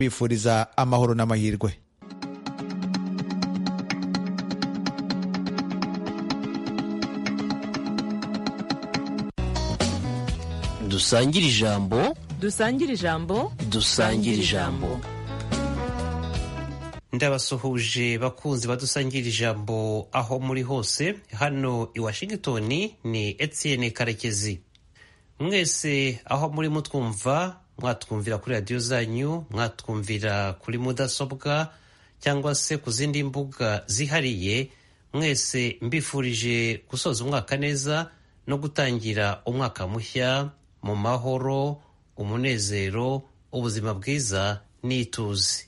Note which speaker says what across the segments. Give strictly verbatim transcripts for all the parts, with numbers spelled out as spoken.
Speaker 1: bifuriza amahoro n'amahirwe.
Speaker 2: Dusangire ijambo,
Speaker 3: dusangire ijambo,
Speaker 2: dusangire ijambo.
Speaker 4: Ndabasuhuje bakunzi badusangira ijambo aho muri hose. Hano i Washington ni Etienne Karekezi. Mwese aho muri mutwumva, mwatwumvira kuri radio zanyu, mwatwumvira kuri mudasobwa cyangwa se ku zindi mbuga zihariye, mwese mbifurije gusoza umwaka neza no gutangira umwaka mushya mu mahoro, umunezero, ubuzima bwiza n'ituze.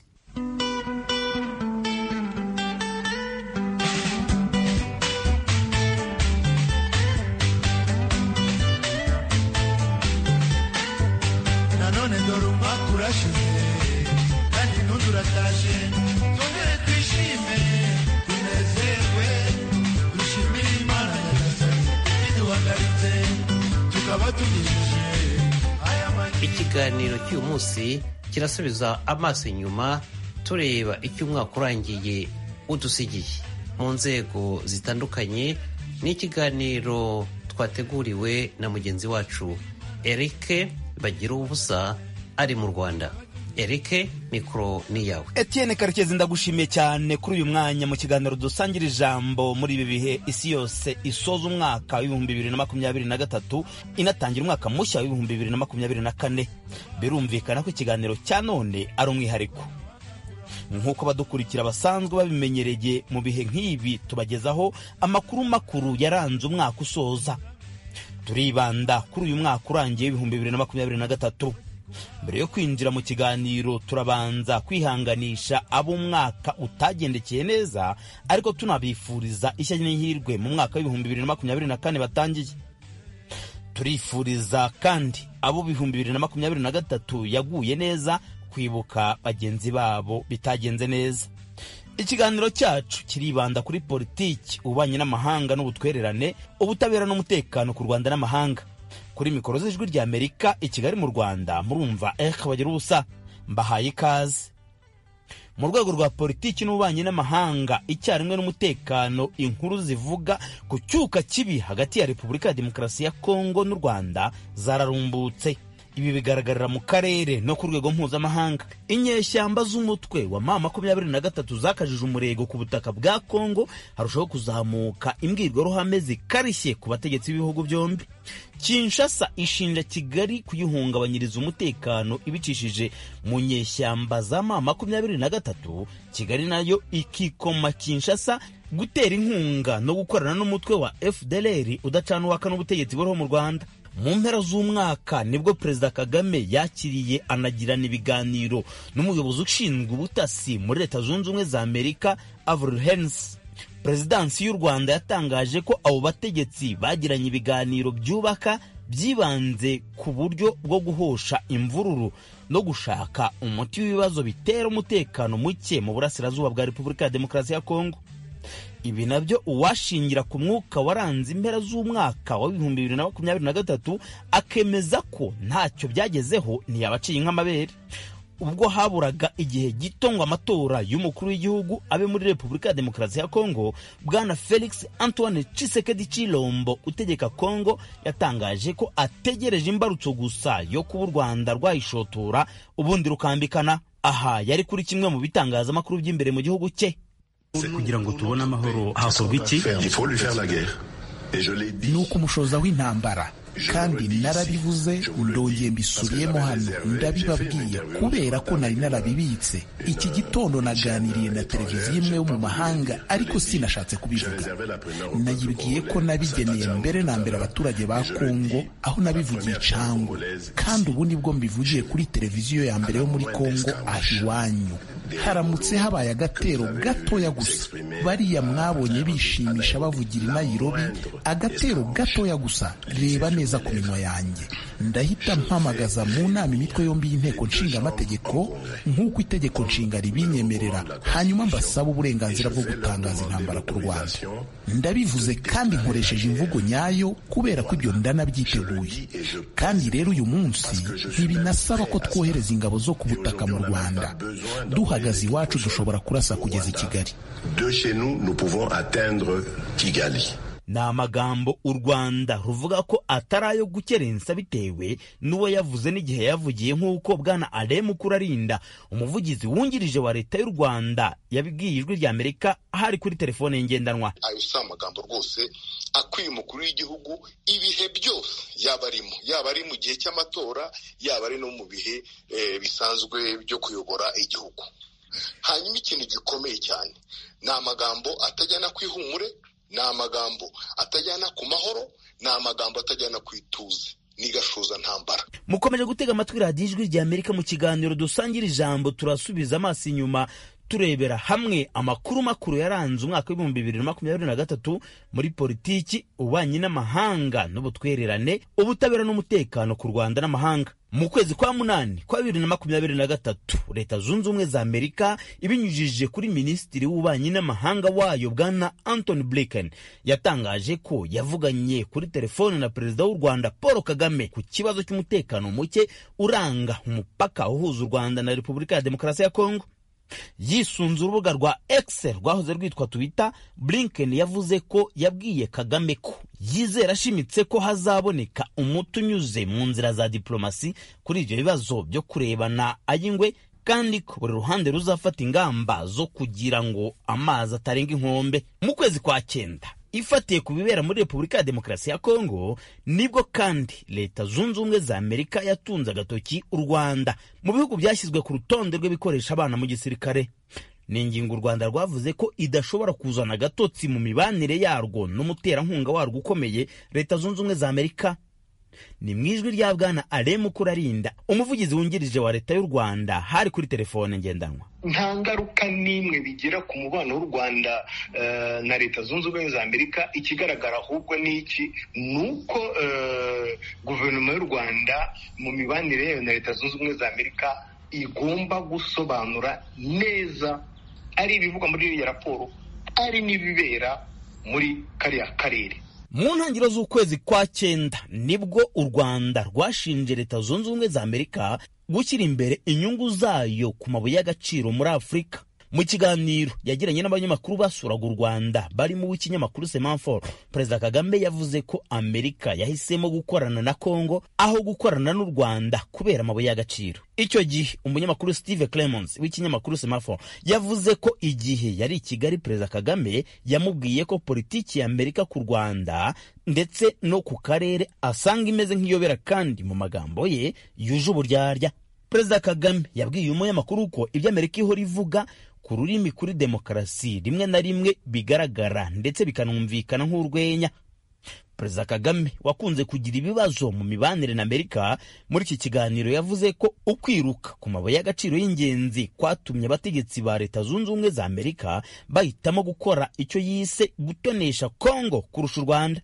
Speaker 4: Ikiganiro cy'uyu munsi kirasubiza amaso inyuma tureba icyo umwaka urangiye udusigiye mu nzego zitandukanye. Ni ikiganiro twateguriwe na mugenzi wacu Eric Bagira ubusa ari mu Rwanda. Eric, mikoro ni yawe.
Speaker 5: Etienne Karekezi, ndagushimiye cyane kuri uyu mwanya mu kiganiro dusangira ijambo. Muri ibi bihe isi yose isoza umwaka w'ibihumbi bibiri na makumyabiri na gatatu inatangira umwaka mushya w'ibihumbi bibiri na makumyabiri na kane, birumvikana ko ikiganiro cya none ari umwihariko. Nk'uko badukurikira basanzwe babimenyereye, mu bihe nk'ibi tubagezaho amakuru makuru yaranze umwaka usoza. Turibanda kuri uyu mwaka urangiye w'ibihumbi bibiri na makumyabiri na gatatu. Mbere yo kwinjira mu kiganiro, turabanza kwihanganisha abo umwaka utagendekeye neza, ariko tunabifuriza ishya n'ihirwe mu mwaka w'ibihumbi bibiri na makumyabiri na kane batangiye. Turifuriza kandi abo ibihumbi bibiri na makumyabiri na gatatu yaguye neza kwibuka bagenzi babo bitagenze neza. Ikiganiro cyacu kiribanda kuri politiki, ubanye n'amahanga n'ubutwererane, ubutabera n'umutekano ku Rwanda n'amahanga. Kuri mikoro z'ijwi rya Amerika i Kigali mu Rwanda, murumva Eric Bagira ubusa, mbahaye ikaze. Mu rwego rwa politiki n'ubanye n'amahanga icyarimwe n'umutekano, inkuru zivuga ku cyuka kibi hagati ya Repubulika ya Demokarasi ya Kongo n'u Rwanda zararumbutse. Ibi bigaragarira mu karere no ku rwego mpuzamahanga. Inyeshyamba z'umutwe wa ma makumyabiri na gatatu zakajije umurego ku butaka bwa Kongo, harushaho kuzamuka imbwirwaruhame zikarishye ku bategetsi b'ibihugu byombi. Kinshasa ishinja Kigali kuyihungabanyiriza umutekano ibicishije mu nyeshyamba za ma makumyabiri na gatatu. Kigali nayo ikikoma Kinshasa gutera inkunga no gukorana n'umutwe wa F D L R udacana uwaka n'ubutegetsi buriho mu Rwanda. Mu mpera z'umwaka nibwo Perezida Kagame yakiriye anagirana ibiganiro n'umuyobozi ushinzwe ubutasi muri Leta Zunze Ubumwe za Amerika, Avril Haines. Perezidansi y'u Rwanda yatangaje ko abo bategetsi bagiranye ibiganiro byubaka, byibanze ku buryo bwo guhosha imvururu no gushaka umuti w'ibibazo bitera umutekano muke mu burasirazuba bwa Repubulika ya Demokarasi ya Kongo. Ibi nabyo uwashingira ku mwuka waranze impera z'umwaka wa ibihumbi bibiri na makumyabiri na gatatu akemeza ko ntacyo byagezeho ntiyabaciye nk'amabere. Ubwo haburaga igihe gito ngo amatora y'umukuru w'igihugu abe muri Repubulika ya Demokarasi ya Kongo, Bwana Felix Antoine Tshisekedi Tshilombo utegeka Kongo yatangaje ko ategereje imbarutso gusa yo kuba u Rwanda rwayishotora ubundi rukambikana. Aha yari kuri kimwe mu bitangazamakuru by'imbere mu gihugu cye.
Speaker 6: Kugira ngo tubone amahoro hakorwa iki?
Speaker 7: Ni ukumushoza w'intambara, kandi narabivuze ndongeye mbisubiyemo hano ndabibabwiye kubera ko nari narabibitse. Iki gitondo naganiriye na televiziyo imwe yo mu mahanga, ariko sinashatse kubivuga. Nayibwiye ko nabigeneye mbere na mbere abaturage ba Kongo, aho nabivugiye Cango, kandi ubu nibwo mbivugiye kuri televiziyo ya mbere yo muri Kongo aho iwanyu. Haramutse habaye agatero gatoya gusa, bariya mwabonye bishimisha bavugira i Nairobi, agatero gatoya gusa, reba neza neza ku minwa yanjye. Ndahita mpamagaza mu nama imitwe yombi y'inteko nshinga amategeko nk'uko itegeko nshinga ribinyemerera, hanyuma mbasaba uburenganzira bwo gutangaza intambara ku Rwanda. Ndabivuze kandi nkoresheje imvugo nyayo kubera ko ibyo ndanabyiteguye. Kandi rero uyu munsi ntibinasaba ko twohereza ingabo zo ku butaka mu Rwanda. Duhagaze iwacu dushobora kurasa kugeza i Kigali.
Speaker 3: De chez nous, nous pouvons atteindre Kigali.
Speaker 5: Ni amagambo u Rwanda ruvuga ko atari ayo gukerensa bitewe n'uwo yavuze n'igihe yavugiye, nk'uko bwana Alain Mukurarinda, umuvugizi wungirije wa leta y'u Rwanda, yabibwiye ijwi rya Amerika hari kuri telefone ngendanwa.
Speaker 8: Ayo si amagambo rwose akwiye umukuru w'igihugu ibihe byose, yaba arimo yaba ari mu gihe cy'amatora, yaba ari no mu bihe eh, bisanzwe byo kuyobora igihugu. Hanyuma ikintu gikomeye cyane ni amagambo atajyana ku ihumure, ni amagambo atajyana ku mahoro, ni amagambo atajyana ku ituze n'igashoza ntambara.
Speaker 5: Mukomeje gutega amatwi radiyo ijwi rya Amerika mu kiganiro dusangira ijambo. Turasubiza amaso inyuma turebera hamwe amakuru makuru yaranze umwaka w'ibihumbi bibiri na makumyabiri na gatatu muri politiki, ububanyi n'amahanga n'ubutwererane, ubutabera n'umutekano ku Rwanda n'amahanga. Mu kwezi kwa munani kwa bibiri na makumyabiri na gatatu, Leta Zunze Ubumwe za Amerika ibinyujije kuri Minisitiri w'ububanyi n'amahanga wayo bwana Anthony Blinken yatangaje ko yavuganye kuri telefone na Perezida w'u Rwanda Paul Kagame ku kibazo cy'umutekano muke uranga umupaka uhuza u Rwanda na Repubulika ya Demokarasi ya Kongo. Yisunze urubuga rwa X rwahoze rwitwa Twitter, Blinken yavuze ko yabwiye Kagame ko yizera ashimitse ko hazaboneka umuti unyuze mu nzira za diplomasi kuri ibyo bibazo byo kurebana ayingwe, kandi ko buri ruhande ruzafata ingamba zo kugira ngo amazi atarenga inkombe. Mu kwezi kwa cyenda, ifatiye ku bibera muri Repubulika ya Demokarasi ya Kongo, nibwo kandi Leta Zunze Ubumwe za Amerika yatunze agatoki u Rwanda mu bihugu byashyizwe ku rutonde rw'ibikoresha abana mu gisirikare. Ni ingingo u Rwanda rwavuze ko idashobora kuzana agatotsi mu mibanire yarwo n'umuterankunga warwo ukomeye, Leta Zunze Ubumwe za Amerika. Ni mwijwi rya bwana Alain Mukurarinda, umuvugizi wungirije wa leta y'u Rwanda, hari kuri telefone ngendanwa.
Speaker 8: Nta ngaruka n'imwe bigira ku mubano w'u Rwanda uh, na Leta Zunze Ubumwe za Amerika. Ikigaragara ahubwo ni iki, nuko uh, guverinoma y'u Rwanda mu mibanire yayo na Leta Zunze Ubumwe za Amerika igomba gusobanura neza ari ibivugwa muri iyo raporo, ari n'ibibera muri kariya karere.
Speaker 5: Mu ntangiriro z'ukwezi kwa cyenda nibwo u Rwanda rwashinje Leta Zunze Ubumwe za Amerika gushyira imbere inyungu zayo ku mabuye y'agaciro muri Afurika. Mu kiganiro yagiranye n'abanyamakuru basuraga u Rwanda barimo w'ikinyamakuru Semafor, Perezida Kagame yavuze ko Amerika yahisemo gukorana na Kongo aho gukorana n'u Rwanda kubera amabuye y'agaciro. Icyo gihe umunyamakuru Steve Clemons w'ikinyamakuru Semafor yavuze ko igihe yari i Kigali, Perezida Kagame yamubwiye ko politiki ya Amerika ku Rwanda ndetse no ku karere asanga imeze nk'iyobera, kandi mu magambo ye yuje uburyarya. Perezida Kagame yabwiye umunyamakuru ko ibyo Amerika ihora ivuga ku rurimi kuri demokarasi rimwe na rimwe bigaragara ndetse bikanumvikana nk'urwenya. Perezida Kagame wakunze kugira ibibazo mu mibanire na Amerika, muri iki kiganiro yavuze ko ukwiruka ku mabuye y'agaciro y'ingenzi kwatumye abategetsi ba Leta Zunze Ubumwe za Amerika bahitamo gukora icyo yise gutonesha Kongo kurusha u Rwanda.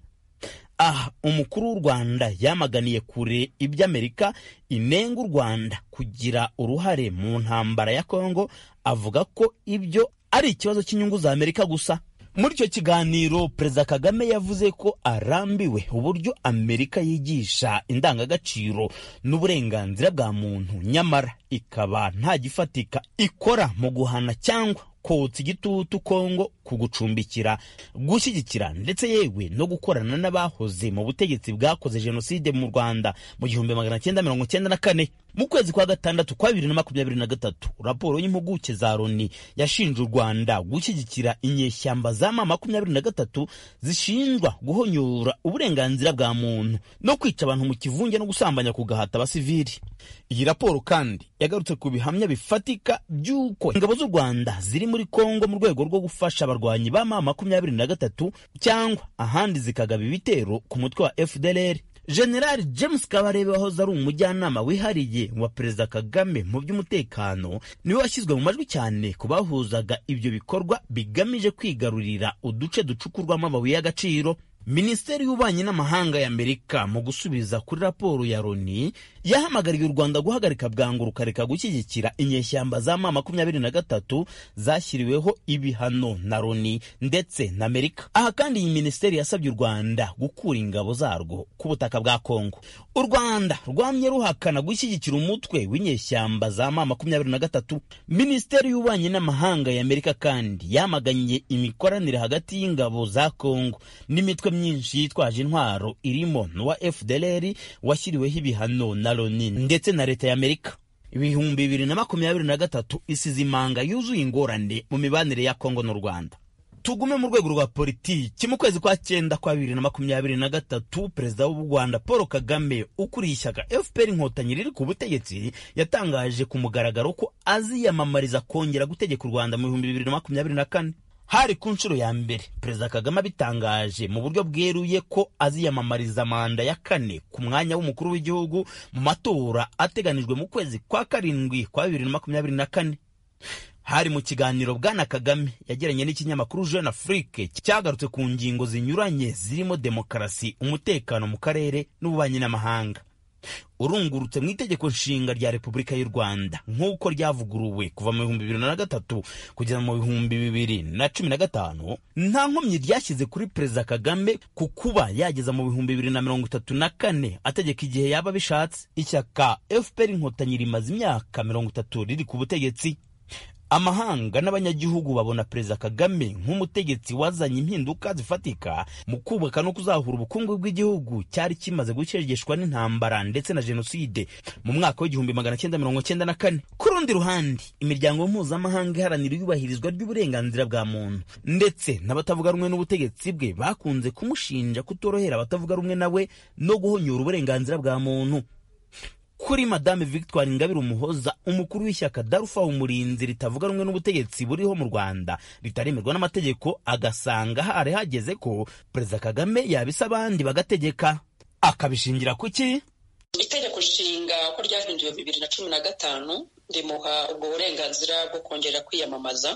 Speaker 5: Aha umukuru w'u Rwanda yamaganiye kure ibyo Amerika inenga u Rwanda kugira uruhare mu ntambara ya Kongo, avuga ko ibyo ari ikibazo cy'inyungu za Amerika gusa. Muri icyo kiganiro Perezida Kagame yavuze ko arambiwe uburyo Amerika yigisha indangagaciro n'uburenganzira bwa muntu, nyamara ikaba nta gifatika ikora mu guhana cyangwa kotsa igitutu Kongo, kugucumbikira, gushyigikira ndetse yewe no gukorana n'abahoze mu butegetsi bwakoze jenoside mu Rwanda mu gihumbi magana cyenda mirongo cyenda na kane. Mu kwezi kwa gatandatu kwa bibiri na makumyabiri na gatatu, raporo y'impuguke za Loni yashinje u Rwanda gushyigikira inyeshyamba za ma makumyabiri na gatatu zishinjwa guhonyora uburenganzira bwa muntu no kwica abantu mu kivunge no gusambanya ku gahata abasivili. Iyi raporo kandi yagarutse ku bihamya bifatika by'uko ingabo z'u Rwanda ziri muri Kongo mu rwego rwo gufasha abarwanyi ba ma makumyabiri na gatatu cyangwa ahandi zikagaba ibitero ku mutwe wa F D L R. General James Kabarebe wahoze ari umujyanama wihariye wa Perezida Kagame mu by'umutekano niwe washyizwe mu majwi cyane ku bahuzaga ibyo bikorwa bigamije kwigarurira uduce ducukurwamo amabuye y'agaciro. Minisiteri y'Ububanyi n'Amahanga ya Amerika mu gusubiza kuri raporo ya Loni yahamagariye u Rwanda guhagarika bwangu rukareka gushyigikira inyeshyamba za ma makumyabiri na gatatu zashyiriweho ibihano na Loni ndetse na Amerika. Aha kandi iyi minisiteri yasabye u Rwanda gukura ingabo zarwo ku butaka bwa Kongo. U Rwanda rwamye ruhakana gushyigikira umutwe w'inyeshyamba za ma makumyabiri na gatatu. Minisiteri y'Ububanyi n'Amahanga ya Amerika kandi yamaganye imikoranire hagati y'ingabo za Kongo n'imitwe myinshi yitwaje intwaro irimo n'uwa F D L R washyiriweho ibihano na Loni ndetse na leta ya Amerika. Ibihumbi bibiri na makumyabiri na gatatu isize imanga yuzuye ingorane mu mibanire ya Kongo n'u Rwanda. Tugume mu rwego rwa politiki. Mu kwezi kwa cyenda kwa bibiri na makumyabiri na gatatu perezida w'u Rwanda Paul Kagame ukuriye ishyaka F P R Inkotanyi riri ku butegetsi yatangaje ku mugaragaro ko aziyamamariza kongera gutegeka u Rwanda mu bihumbi bibiri na makumyabiri na kane. Hari ku nshuro ya mbere perezida Kagame abitangaje mu buryo bweruye ko aziyamamariza manda ya kane ku mwanya w'umukuru w'igihugu mu matora ateganijwe mu kwezi kwa karindwi kwa bibiri na makumyabiri na kane. Hari mu kiganiro Bwana Kagame yagiranye n'ikinyamakuru Jeune Afrique cyagarutse ku ngingo zinyuranye zirimo demokarasi, umutekano mu karere n'ububanyi n'amahanga. Urungurutse mu itegeko nshinga rya Repubulika y'u Rwanda nk'uko ryavuguruwe kuva mu bihumbi bibiri na gatatu kugeza mu bihumbi bibiri na cumi na gatanu, nta nkomyi ryashyize kuri perezida Kagame ku kuba yageza mu bihumbi bibiri na mirongo itatu na kane ategeka igihe yaba bishatse. Ishyaka F P R Inkotanyi rimaze imyaka mirongo itatu riri ku butegetsi. Amahanga n'abanyagihugu babona perezida Kagame nk'umutegetsi wazanye impinduka zifatika mu kubaka no kuzahura ubukungu bw'igihugu cyari kimaze gucegeshwa n'intambara ndetse na jenoside mu mwaka w'igihumbi magana cyenda mirongo cyenda na kane. Ku rundi ruhande, imiryango mpuzamahanga iharanira iyubahirizwa ry'uburenganzira bwa muntu ndetse n'abatavuga rumwe n'ubutegetsi bwe bakunze kumushinja kutorohera abatavuga rumwe nawe no guhonyora uburenganzira bwa muntu. Kuri Madame Victoire Ingabire Umuhoza, umukuru w'ishyaka Darufa Umurinzi ritavuga rumwe n'ubutegetsi buriho mu Rwanda ritaremerwa n'amategeko, agasanga hari hageze ko perezida Kagame yabisa abandi bagategeka. Akabishingira kuki?
Speaker 9: Itegeko nshinga ko ryahinduwe bibiri na cumi na gatanu rimuha ubwo burenganzira bwo kongera kwiyamamaza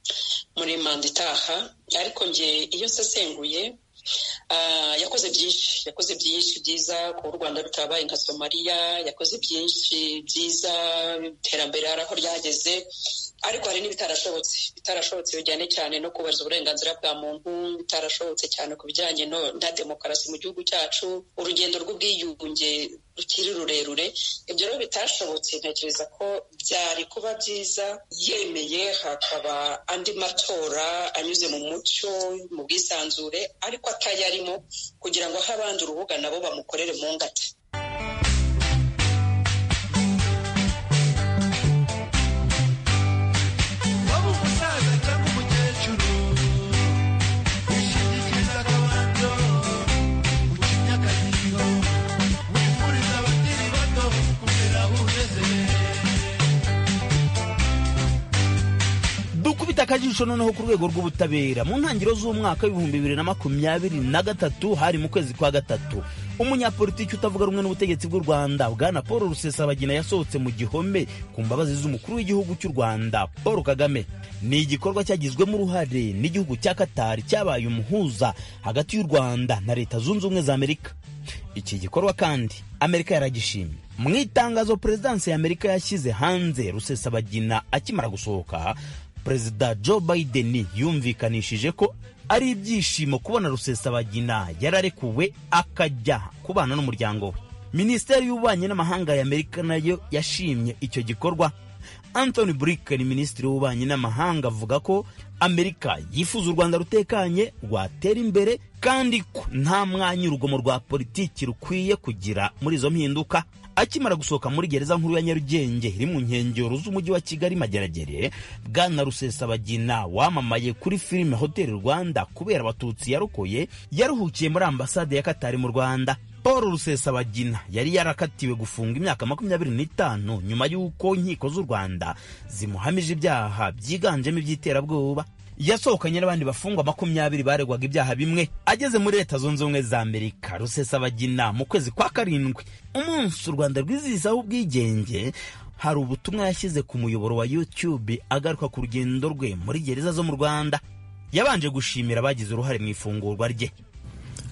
Speaker 9: muri manda itaha, ariko nge iyo nsesenguye Uh, yakoze byinshi yakoze byinshi byiza ku Rwanda rutabaye nka Somalia, yakoze byinshi byiza iterambere araho ryageze, ariko hari n'ibitarashobotse bitarashobotse bijyane cyane no kubahiriza uburenganzira bwa muntu, bitarashobotse cyane ku bijyanye no na demokarasi mu gihugu cyacu, urugendo rw'ubwiyunge rukiri rurerure. Ibyo rero bitashobotse, ntekereza ko byari kuba byiza yemeye hakaba andi matora anyuze mu mucyo mu bwisanzure, ariko atayarimo, kugira ngo abandi urubuga nabo bamukorere mu ngata.
Speaker 5: Akajisho noneho ku rwego rw'ubutabera. Mu ntangiriro z'umwaka w'ibihumbi bibiri na makumyabiri na gatatu, hari mu kwezi kwa gatatu, umunyapolitiki utavuga rumwe n'ubutegetsi bw'u Rwanda Bwana Paul Rusesabagina yasohotse mu gihome ku mbabazi z'umukuru w'igihugu cy'u Rwanda Paul Kagame. Ni igikorwa cyagizwemo uruhare n'igihugu cya Qatar cyabaye umuhuza hagati y'u Rwanda na Leta Zunze Ubumwe za Amerika. Iki gikorwa kandi Amerika yaragishimye. Mu itangazo Perezidansi ya Amerika yashyize hanze Rusesabagina akimara gusohoka, Perezida Joe Biden yumvikanishije ko ari ibyishimo kubona Rusesabagina yararekuwe akajya kubana n'umuryango we. Minisiteri y'Ububanyi n'Amahanga ya Amerika nayo yashimye icyo gikorwa. Anthony Blinken, Minisitiri w'Ububanyi n'Amahanga, avuga ko Amerika yifuza u Rwanda rutekanye, rwatera imbere, kandi ko nta mwanya urugomo rwa politiki rukwiye kugira muri izo mpinduka. Akimara gusohoka muri gereza nkuru ya Nyarugenge iri mu nkengero z'umujyi wa Kigali Mageragere, Bwana Rusesabagina wamamaye kuri filime Hotel Rwanda kubera abatutsi yarokoye, yaruhukiye muri ambasade ya Qatar mu Rwanda. Paul Rusesabagina yari yarakatiwe gufunga imyaka makumyabiri n'itanu nyuma y'uko inkiko z'u Rwanda zimuhamije ibyaha byiganjemo iby'iterabwoba. Yasohokanye n'abandi bafungwa makumyabiri baregwaga ibyaha bimwe. Ageze muri Leta Zunze Ubumwe za Amerika, Rusesabagina mu kwezi kwa karindwi, umunsi u Rwanda rwizihizaho ubwigenge, hari ubutumwa yashyize ku muyoboro wa YouTube agaruka ku rugendo rwe muri gereza zo mu Rwanda. Yabanje gushimira abagize uruhare mu ifungurwa rye.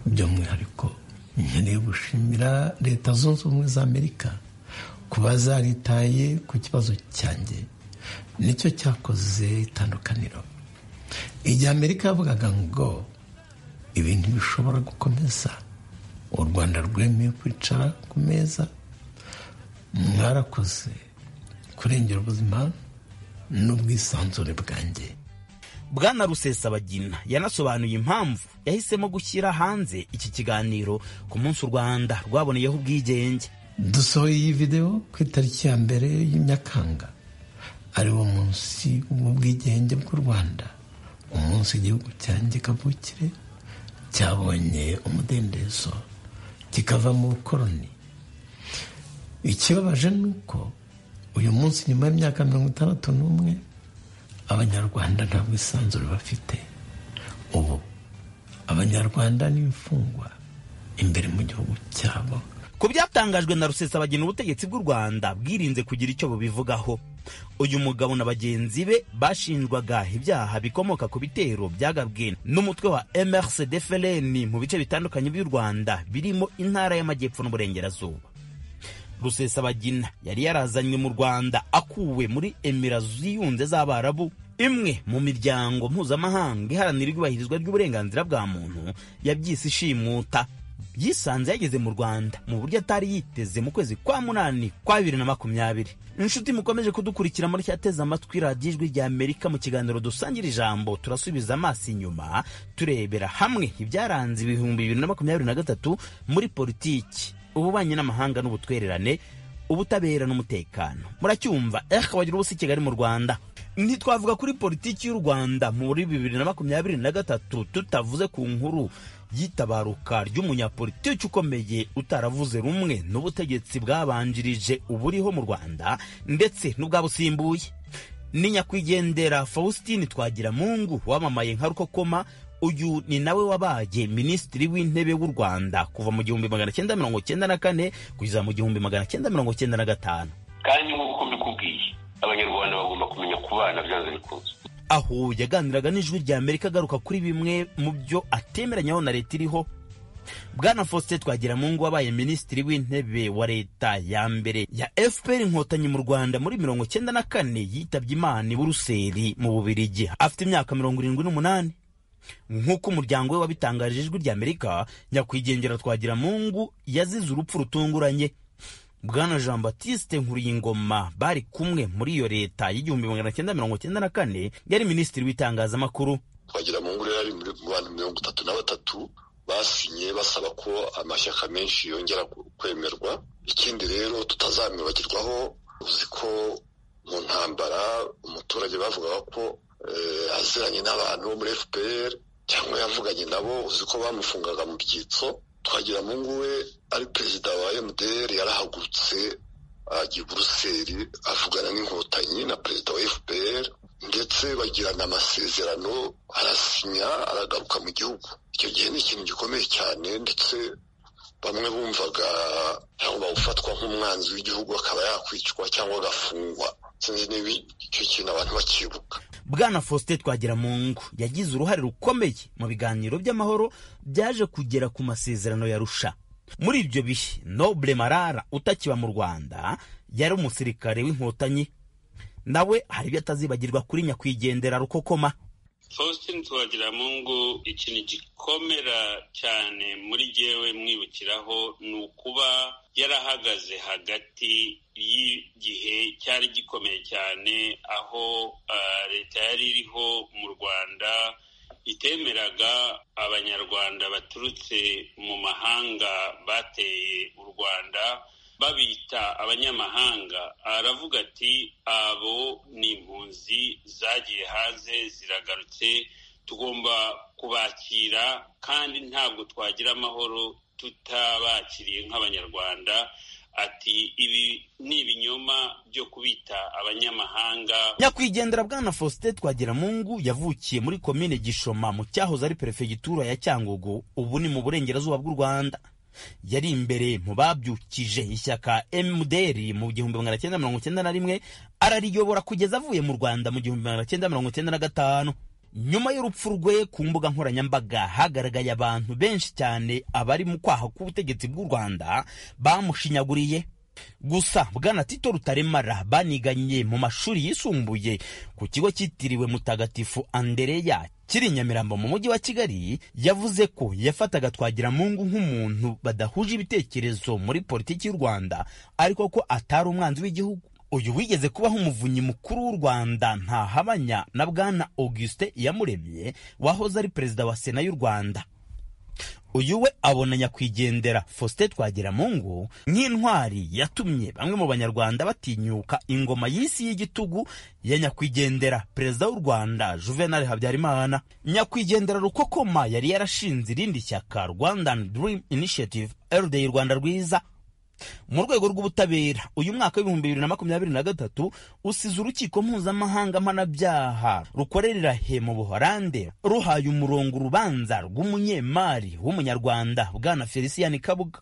Speaker 10: by'umwihariko nkeneye gushimira leta zunze ubumwe za Amerika kuba zaritaye ku kibazo cyanjye, nicyo cyakoze itandukaniro. Igihe Amerika yavugaga ngo ibintu bishobora gukomeza, u Rwanda rwemeye kwicara ku meza, mwarakoze kurengera ubuzima n'ubwisanzure bwanjye.
Speaker 5: Bwana Rusesabagina yanasobanuye impamvu yahisemo gushyira hanze iki kiganiro ku munsi u Rwanda rwaboneyeho ubwigenge.
Speaker 10: Dusohoye iyi video ku itariki ya mbere y'Nyakanga, ari wo munsi w'ubwigenge bw'u Rwanda, umunsi igihugu cyanjye kavukire cyabonye umudendezo kikava mu bukoloni. Ikibabaje ni uko uyu munsi nyuma y'imyaka mirongo itandatu n'umwe Abanyarwanda nta bwisanzure bafite. Ubu Abanyarwanda ni imfungwa imbere mu gihugu cyabo.
Speaker 5: Ku byatangajwe na Rusesabagina, ubutegetsi bw'u Rwanda bwirinze kugira icyo bubivugaho. Uyu mugabo na bagenzi be bashinjwaga ibyaha bikomoka ku bitero byagabwe n'umutwe wa M R C D F L N mu bice bitandukanye by'u Rwanda birimo intara y'Amajyepfo n'Uburengerazuba. Rusesabagina yari yarazanywe mu Rwanda akuwe muri Emirates Ziyunze z'Abarabu, imwe mu miryango mpuzamahanga iharanira ibyubahirizwa ry'uburenganzira bwa muntu yabyise ishimuta. Yisanze yageze mu Rwanda mu buryo atari yiteze mu kwezi kwa munani kwa bibiri na makumyabiri. Inshuti mukomeje kudukurikira muri cyateza amatwi radiyo Ijwi rya Amerika mu kiganiro dusangira ijambo, turasubiza amaso inyuma turebera hamwe ibyaranze ibihumbi bibiri na makumyabiri na gatatu muri politiki, ububanyi n'amahanga n'ubutwererane, ubutabera n'umutekano. Muracyumva eh wagira ubusi Kigali mu Rwanda. Ntitwavuga kuri politiki y'u Rwanda muri bibiri na makumyabiri na gatatu tutavuze ku nkuru yitabaruka ry'umunyapolitiki ukomeye utaravuze rumwe n'ubutegetsi bwabanjirije uburiho mu Rwanda ndetse n'ubwabusimbuye. Ni nyakwigendera Faustin Twagiramungu wamamaye nka Rukokoma. Uyu ni nawe wabaye minisitiri w'intebe w'u Rwanda kuva mu gihumbi magana cyenda mirongo cyenda na kane kugeza mu gihumbi magana cyenda mirongo cyenda na gatanu.
Speaker 3: Kandi nk'uko mbikubwiye, Abanyarwanda bagomba kumenya kubana byanze bikunze.
Speaker 5: Aho yaganiraga n'Ijwi rya Amerika agaruka kuri bimwe mu byo atemeranyaho na leta iriho. Bwana Faustin Twagiramungu wabaye minisitiri w'intebe wa leta ya mbere ya F P R Inkotanyi mu Rwanda muri mirongo cyenda na kane yitabye Imana i Buruseli mu Bubiligi afite imyaka mirongo irindwi n'umunani. Nk'uko umuryango we wabitangarije Ijwi rya Amerika, nyakwigendera Twagiramungu yazize urupfu rutunguranye. Bwana Jean Baptiste Nkuriyingoma bari kumwe muri iyo leta y'igihumbi magana cyenda mirongo cyenda na kane yari minisitiri w'itangazamakuru.
Speaker 3: Twagiramungu rero ari muri bantu mirongo itatu na batatu basinye basaba ko amashyaka menshi yongera kwemerwa. Ikindi rero tutazamwibagirwaho, uzi ko mu ntambara umuturage bavugaga ko aziranye n'abantu bo muri F P R cyangwa yavuganye nabo, uzi ko bamufungaga mu byitso. Twagiramungu we ari perezida wa M D R yarahagurutse ajya i Buruseli avugana n'inkotanyi na perezida wa F P R ndetse bagirana amasezerano, arasinya aragaruka mu gihugu. Icyo gihe ni ikintu gikomeye cyane, ndetse bamwe bumvaga cyangwa bawufatwa nk'umwanzi w'igihugu akaba yakwicwa cyangwa agafungwa. Sinzi niba icyo kintu abantu bakibuka.
Speaker 5: Bwana Faustin Twagiramungu yagize uruhare rukomeye mu biganiro by'amahoro byaje kugera ku masezerano ya Arusha. Muri ibyo bihe Noble Marara utakiba mu Rwanda yari umusirikare w'inkotanyi, nawe hari ibyo atazibagirwa kuri nyakwigendera Rukokoma.
Speaker 11: Faustin Twagiramungu ikintu gikomera cyane muri jyewe mwibukiraho ni ukuba yarahagaze hagati y'igihe cyari gikomeye cyane aho uh, leta yari iriho mu Rwanda itemeraga Abanyarwanda baturutse mu mahanga bateye u Rwanda babita abanyamahanga. Aravuga ati abo ni impunzi zagiye hanze ziragarutse, tugomba kubakira kandi ntabwo twagira amahoro tutabakiriye nk'Abanyarwanda. Ati ibi ni ibinyoma byo kubita abanyamahanga.
Speaker 5: Nyakwigendera Bwana Faustin Twagiramungu yavukiye muri komine Gishoma mu cyahoze ari perefegitura ya Cyangugu, ubu ni mu burengerazuba bw'u Rwanda. Yari imbere mu babyukije ishyaka M D R mu gihumbi magana cyenda mirongo cyenda na rimwe, arariyobora kugeza avuye mu Rwanda mu gihumbi magana cyenda mirongo cyenda na gatanu. nyuma y'urupfu rwe ku mbuga nkoranyambaga hagaragaye abantu benshi cyane abari mu kwaha k'ubutegetsi bw'u Rwanda bamushinyaguriye. Gusa Bwana Tito Rutaremara baniganye mu mashuri yisumbuye ku kigo cyitiriwe Mutagatifu Andereya kiri Nyamirambo mu mujyi wa Kigali, yavuze ko yafataga Twagiramungu nk'umuntu badahuje ibitekerezo muri politiki y'u Rwanda, ariko ko atari umwanzi w'igihugu. Uyu wigeze kubaho umuvunyi mukuru w'u Rwanda ntahabanya na Bwana Auguste Iyamuremye wahoze ari perezida wa Sena y'u Rwanda. Uyu we abona nyakwigendera Faustin Twagiramungu nk'intwari yatumye bamwe mu banyarwanda batinyuka ingoma y'isi y'igitugu ya nyakwigendera perezida w'u Rwanda Juvenal Habyarimana. Nyakwigendera Rukokoma yari yarashinze irindi shyaka Rwandan Dream Initiative R D I Rwanda Rwiza. Mu rwego rw'ubutabera, uyu mwaka w'ibihumbi bibiri na makumyabiri na gatatu usize urukiko mpuzamahanga mpanabyaha rukorera he mu Buholande ruhaye umurongo urubanza rw'umunyemari w'umunyarwanda Bwana Felicien Kabuga.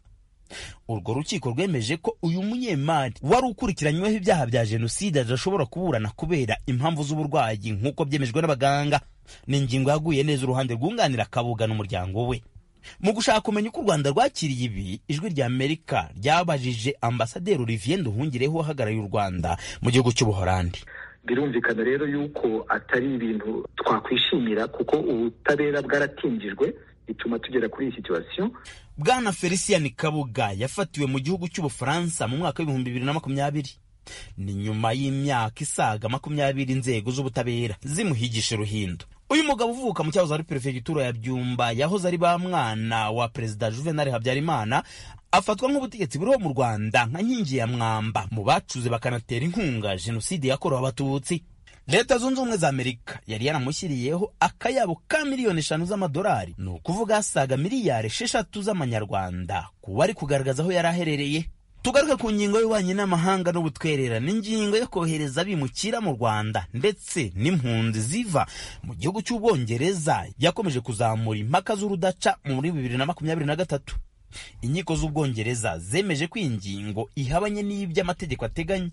Speaker 5: Urwo rukiko rwemeje ko uyu munyemari wari ukurikiranyweho ibyaha bya jenoside adashobora kuburana kubera impamvu z'uburwayi nk'uko byemejwe n'abaganga. Ni ingingo yaguye neza uruhande rwunganira Kabuga n'umuryango we. Mu gushaka kumenya uko u Rwanda rwakiriye ibi, ijwi rya Amerika ryabajije Ambasaderi Olivier Nduhungireho uhagarariye u Rwanda mu gihugu cy'Ubuholandi.
Speaker 12: Birumvikana rero yuko atari ibintu twakwishimira kuko ubutabera bwaratingijwe bituma tugera kuri iyi situation.
Speaker 5: Bwana Felicien Kabuga yafatiwe mu gihugu cy'Ubufaransa mu mwaka w'ibihumbi bibiri na makumyabiri. Ni nyuma y'imyaka isaga makumyabiri inzego z'ubutabera zimuhigisha ruhindo. Uyu mugabo uvuka mu cyahoze ari perefegitura ya Byumba yahoze ari ba mwana wa perezida Juvenal Habyarimana afatwa nk'ubutegetsi buriho mu Rwanda nka nkingi ya mwamba mu bacuze bakanatera inkunga jenoside yakorewe Abatutsi. Leta Zunze Ubumwe za Amerika yari yaramushyiriyeho akayabo ka miliyoni eshanu z'amadolari, ni ukuvuga asaga miliyari esheshatu z'amanyarwanda ku wari kugaragaza aho yari aherereye. Tugaruke ku ngingo y'ububanyi n'amahanga n'ubutwererane, n'ingingo yo kohereza abimukira mu Rwanda ndetse n'impunzi ziva mu gihugu cy'Ubwongereza yakomeje kuzamura impaka z'urudaca muri bibiri na makumyabiri na gatatu. Inkiko z'Ubwongereza zemeje ko ingingo ihabanye n'iby'amategeko ateganya.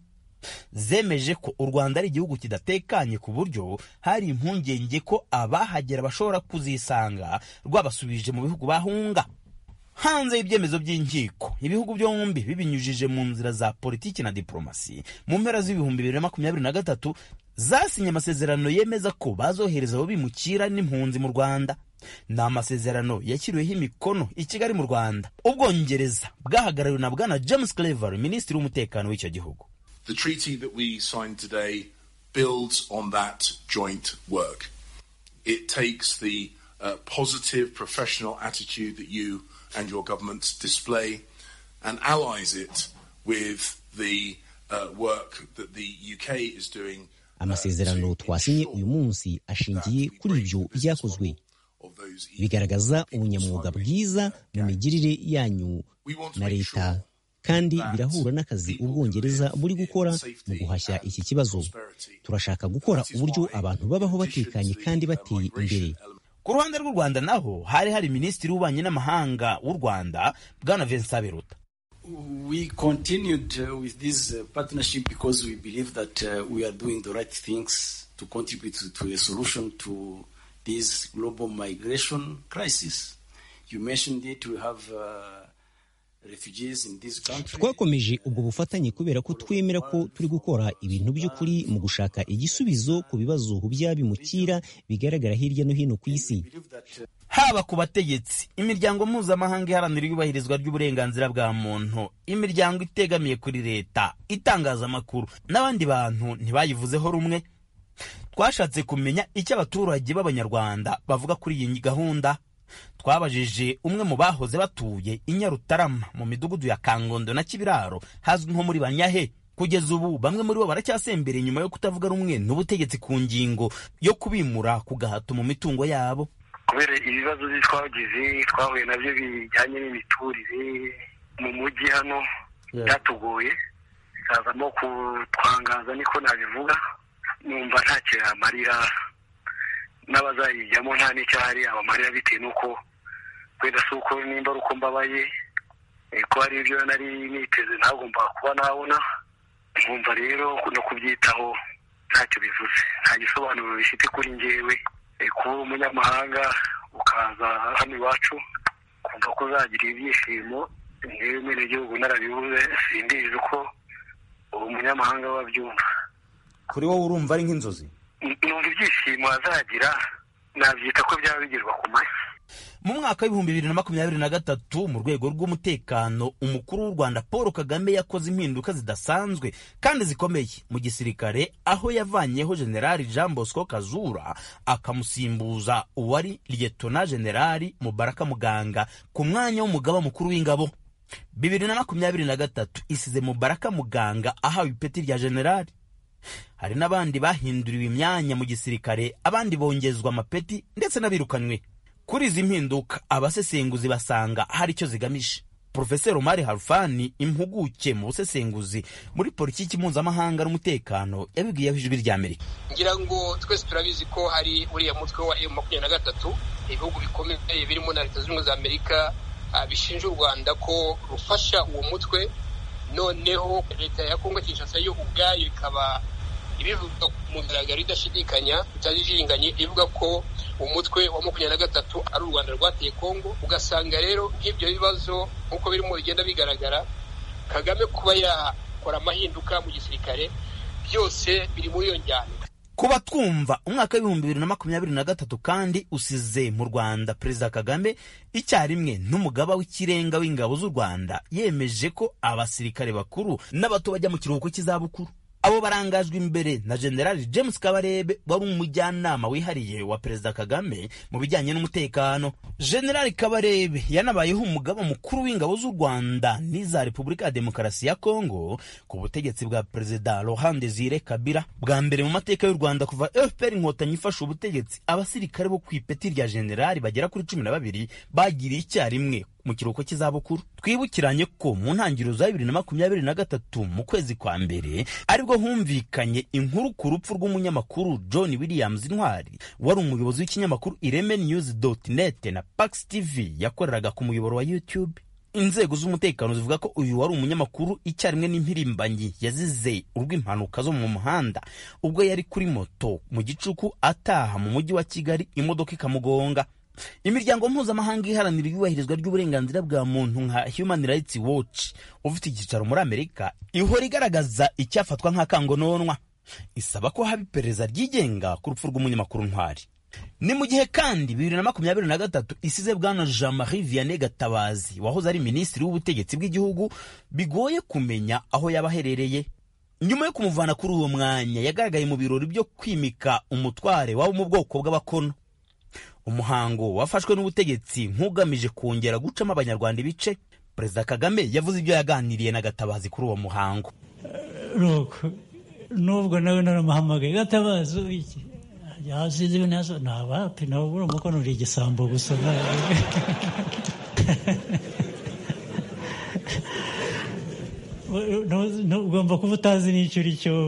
Speaker 5: Zemeje ko u Rwanda ari igihugu kidatekanye ku buryo hari impungenge ko abahagera bashobora kuzisanga rwabasubije mu bihugu bahunga. Hanze y'ibyemezo by'inkiko, ibihugu byombi bibinyujije mu nzira za politiki na diplomasi, mu mpera z'ibihumbi bibiri na makumyabiri na gatatu zasinye amasezerano yemeza ko bazohereza abo bimukira n'impunzi mu Rwanda. Ni amasezerano yashyiriweho imikono i Kigali mu Rwanda. Ubwongereza bwahagarariwe na Bwana James Cleverly, minisitiri w'umutekano w'icyo gihugu.
Speaker 13: The treaty that we signed today builds on that joint work. It takes the uh, positive professional attitude that you and your government display and allies it with the uh, work that the U K is doing.
Speaker 14: Amasezerano twasinye uyu munsi ashingiye kuri ibyo byakozwe, bigaragaza ubunyamwuga bwiza mu migirire yanyu na leta, kandi birahura n'akazi Ubwongereza buri gukora mu guhashya iki kibazo. Turashaka gukora uburyo abantu babaho batekanye kandi bateye imbere.
Speaker 5: Ku ruhande rw'u Rwanda naho hari hari minisitiri w'ububanyi n'amahanga w'u Rwanda Bwana Vincent Biruta.
Speaker 15: We continued uh, with this uh, partnership because we believe that uh, we are doing the right things to contribute to, to a solution to this global migration crisis. You mentioned it, we have uh, refugees in this country.
Speaker 14: Twakomeje ubwo bufatanye kubera ko twemera ko turi gukora ibintu by'ukuri mu gushaka igisubizo ku bibazo by'abimukira bigaragara hirya no hino ku isi.
Speaker 5: Haba ku bategetsi, imiryango mpuzamahanga iharanira iyubahirizwa ry'uburenganzira bwa muntu, imiryango itegamiye kuri leta, itangazamakuru n'abandi bantu ntibayivuzeho rumwe. Twashatse kumenya icyo abaturage b'Abanyarwanda bavuga kuri iyi gahunda. Twabajije umwe mu bahoze batuye i Nyarutarama mu midugudu ya Kangondo na Kibiraro hazwi nko muri Banyahe. Kugeza ubu bamwe muri bo baracyasembere nyuma yo kutavuga rumwe n'ubutegetsi ku ngingo yo kubimura ku gahato mu mitungo yabo.
Speaker 16: Kubera ibibazo twagize twahuye nabyo bijyanye n'imiturire mu mujyi hano byatugoye, kazamo kutwangaza niko nabivuga, numva ntacyo yamarira n'abazayijyamo nta n'icyari abamarira bitewe n'uko kwenda si uko nimba ari uko mbabaye ko hari ibyo nari niteze ntagomba kuba nabona, nkumva rero no kubyitaho ntacyo bivuze, nta gisobanuro bifite kuri njyewe kuba umunyamahanga ukaza hano iwacu kumva ko uzagira ibyishimo, ngewe mwene gihugu narabibuze, simbizi uko umunyamahanga wabyumva.
Speaker 5: Kuri wowe urumva ari nk'inzozi?
Speaker 16: Numva ibyishimo azagira nabyita ko byaba bigirwa ku mashyi.
Speaker 5: Mu mwaka w'ibihumbi bibiri na makumyabiri na gatatu mu rwego rw'umutekano, umukuru w'u Rwanda Paul Kagame yakoze impinduka zidasanzwe kandi zikomeye mu gisirikare, aho yavanyeho Generali Jean Bosco Kazura akamusimbuza uwari Lieutenant Generali Mubaraka Muganga ku mwanya w'umugaba mukuru w'ingabo. bibiri na makumyabiri na gatatu isize Mubaraka Muganga ahawe ipeti rya generali. Hari n'abandi bahinduriwe imyanya mu gisirikare, abandi bongezwa amapeti ndetse n'abirukanywe. Kuri izi mpinduka abasesenguzi basanga hari icyo zigamije. Professor Omar Harfani, impuguke mu busesenguzi muri politiki mpuzamahanga n'umutekano, yabibwiye ijwi rya Amerika.
Speaker 17: Ngira ngo twese turabizi ko hari uriya mutwe wa M makumyabiri na gatatu, ibihugu bikomeye birimo na Leta Zunze Ubumwe za Amerika bishinja u Rwanda ko rufasha uwo mutwe. Noneho leta ya Kongo Kinshasa yo ubwayo ikaba ibivuga ku mugaragaro idashidikanya, itazijinganye, ivuga ko umutwe wa makumyabiri na gatatu ari u Rwanda rwateye Kongo. Ugasanga rero nk'ibyo bibazo nk'uko birimo bigenda bigaragara, Kagame kuba yakora amahinduka mu gisirikare byose biri muri iyo njyana.
Speaker 5: Kuba twumva umwaka w'ibihumbi bibiri na makumyabiri na gatatu kandi usize mu Rwanda, Perezida Kagame icyarimwe n'umugaba w'ikirenga w'ingabo z'u Rwanda yemeje ko abasirikare bakuru n'abato bajya mu kiruhuko cy'izabukuru. Abo barangajwe imbere na General James Kabarebe, wari umujyanama wihariye wa Perezida Kagame mu bijyanye n'umutekano. General Kabarebe yanabayeho umugaba mukuru w'ingabo z'u Rwanda n'iza Repubulika ya Demokarasi ya Kongo ku butegetsi bwa Perezida Laurent Desire Kabila. Bwa mbere mu mateka y'u Rwanda kuva F P R Inkotanyi ifashe ubutegetsi, abasirikare bo ku ipeti rya generali bagera kuri cumi na babiri bagiriye icyarimwe mu kiruhuko cy'izabukuru. Twibukiranye ko mu ntangiriro za bibiri na makumyabiri na gatatu mu kwezi kwa mbere aribwo humvikanye inkuru ku rupfu rw'umunyamakuru John Williams Intwari, wari umuyobozi w'ikinyamakuru ireme news dot net na Pax T V yakoreraga ku muyoboro wa YouTube. Inzego z'umutekano zivuga ko uyu wari umunyamakuru icyarimwe n'impirimbanyi yazize urw'impanuka zo mu muhanda ubwo yari kuri moto mu gicuku ataha mu mujyi wa Kigali, imodoka ikamugonga. Imiryango mpuzamahanga iharanira iyubahirizwa ry'uburenganzira bwa muntu nka Human Rights Watch ufite icyicaro muri Amerika ihora igaragaza icyafatwa nk'akangononwa, isaba ko haba iperereza ryigenga ku rupfu rw'umunyamakuru Ntwari. Ni mu gihe kandi bibiri na makumyabiri na gatatu isize bwana Jean-Marie Vianney Gatabazi wahoze ari minisitiri w'ubutegetsi bw'igihugu bigoye kumenya aho yabaherereye. Nyuma yo kumuvana kuri uwo mwanya yagaragaye mu birori byo kwimika umutware wabo mu bwoko bw'abakono. Umuhango wafashwe n'ubutegetsi nk'ugamije kongera gucamo abanyarwanda ibice. Perezida Kagame yavuze ibyo yaganiriye na Gatabazi kuri uwo muhango.
Speaker 18: Nuko nubwo nawe naramuhamagaye, Gatabazi iki yasize ibintu nabapi nawe uri umukono uri igisambo gusa. Ugomba kuba utazi n'icyo uri cyo.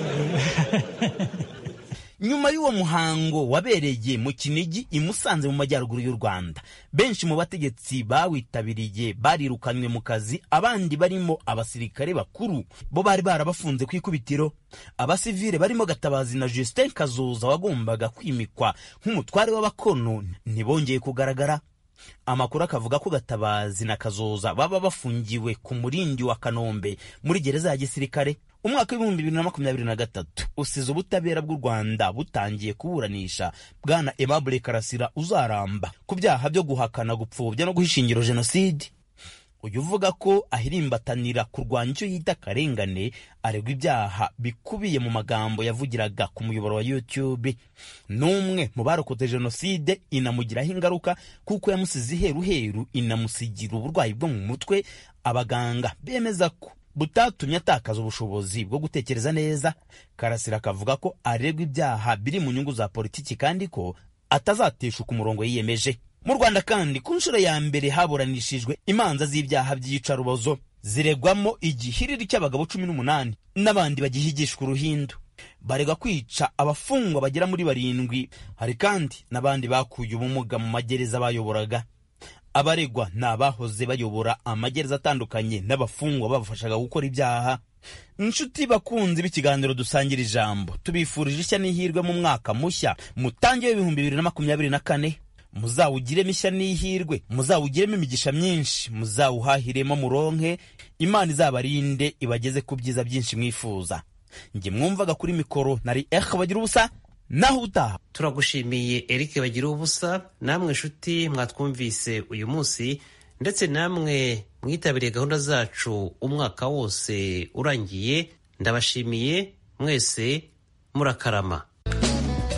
Speaker 5: Nyuma y'uwo muhango wabereye mu Kinigi i Musanze mu majyaruguru y'u Rwanda, benshi mu bategetsi bawitabiriye barirukanywe mu kazi, abandi barimo abasirikare bakuru bo bari barabafunze ku ikubitiro. Abasivile barimo Gatabazi na Justin Kazoza wagombaga kwimikwa nk'umutware w'abakono ntibongeye kugaragara. Amakuru akavuga ko Gatabazi na Kazoza baba bafungiwe ku murindi wa Kanombe muri gereza ya gisirikare. Umwaka w'ibihumbi bibiri na makumyabiri na gatatu usize ubutabera bw'u Rwanda butangiye kuburanisha bwana Aimable Karasira uzaramba ku byaha byo guhakana, gupfobya no guhishingiro jenoside. Uyu uvuga ko ahirimbatanira kurwanya icyo yita karengane aregwa ibyaha bikubiye mu magambo yavugiraga ku muyoboro wa YouTube. N'umwe mu barokotse jenoside inamugiraho ingaruka kuko yamusize iheru heru, inamusigira uburwayi bwo mu mutwe abaganga bemeza ko butatumye atakaza ubushobozi bwo gutekereza neza. Karasira akavuga ko aregwa ibyaha biri mu nyungu za politiki kandi ko atazateshuka umurongo yiyemeje. Mu Rwanda kandi ku nshuro ya mbere haburanishijwe imanza z'ibyaha by'iyicarubozo ziregwamo igihiriri cy'abagabo cumi n'umunani n'abandi bagihigishwa uruhindu. Baregwa kwica abafungwa bagera muri barindwi. Hari kandi n'abandi bakuye ubumuga mu magereza bayoboraga. Abaregwa ni abahoze bayobora amagereza atandukanye n'abafungwa babafashaga gukora ibyaha. inshuti bakunzi b'ikiganiro dusangira ijambo, tubifurije ishya n'ihirwe mu mwaka mushya mutangiye w'ibihumbi bibiri na makumyabiri na kane. Muzawugiremo ishya n'ihirwe, muzawugiremo imigisha myinshi, muzawuhahiremo muronke, Imana izabarinde ibageze ku byiza byinshi mwifuza. Nge mwumvaga kuri mikoro nari Eric Bagira ubusa, naho utaha.
Speaker 4: Turagushimiye Eric Bagira ubusa, namwe nshuti mwatwumvise uyu munsi, ndetse namwe mwitabiriye gahunda zacu umwaka wose urangiye. Ndabashimiye mwese, murakarama.